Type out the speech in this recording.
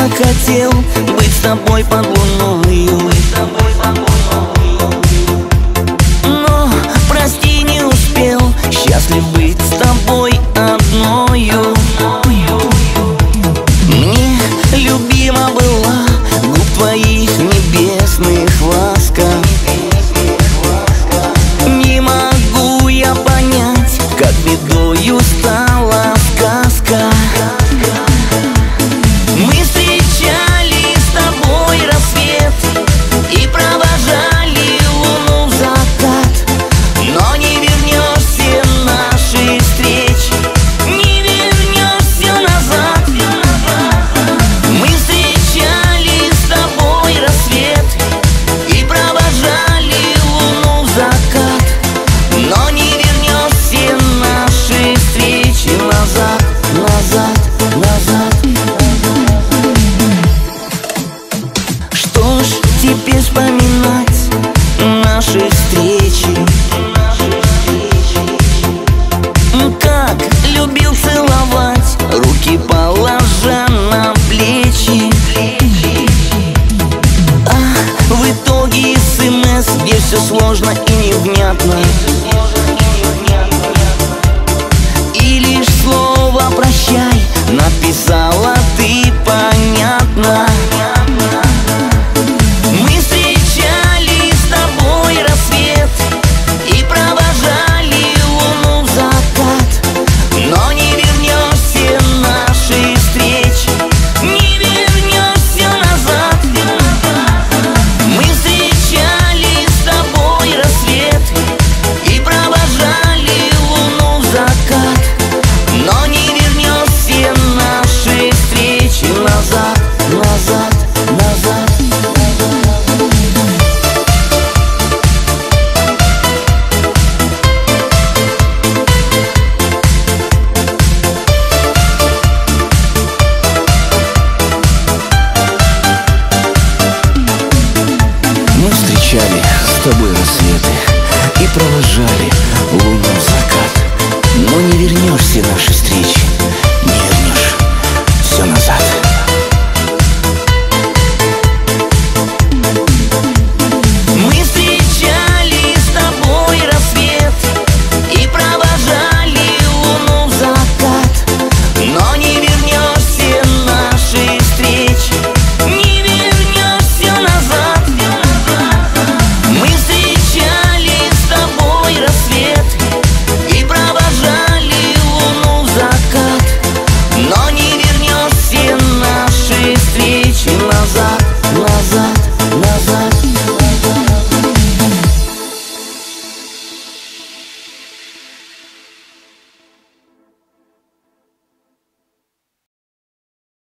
так хотел быть с тобой под луною, но, прости, не успел счастлив быть с тобой одною. Мне любима была губ твоих небесных ласка. Не могу я понять, как бедою стала сказка. Мы встречали с тобой рассвет и провожали луну в закат, но не вернешься нашей встречи, не вернешься назад. Мы встречали с тобой рассвет и провожали луну в закат, но не вернешься нашей встречи назад.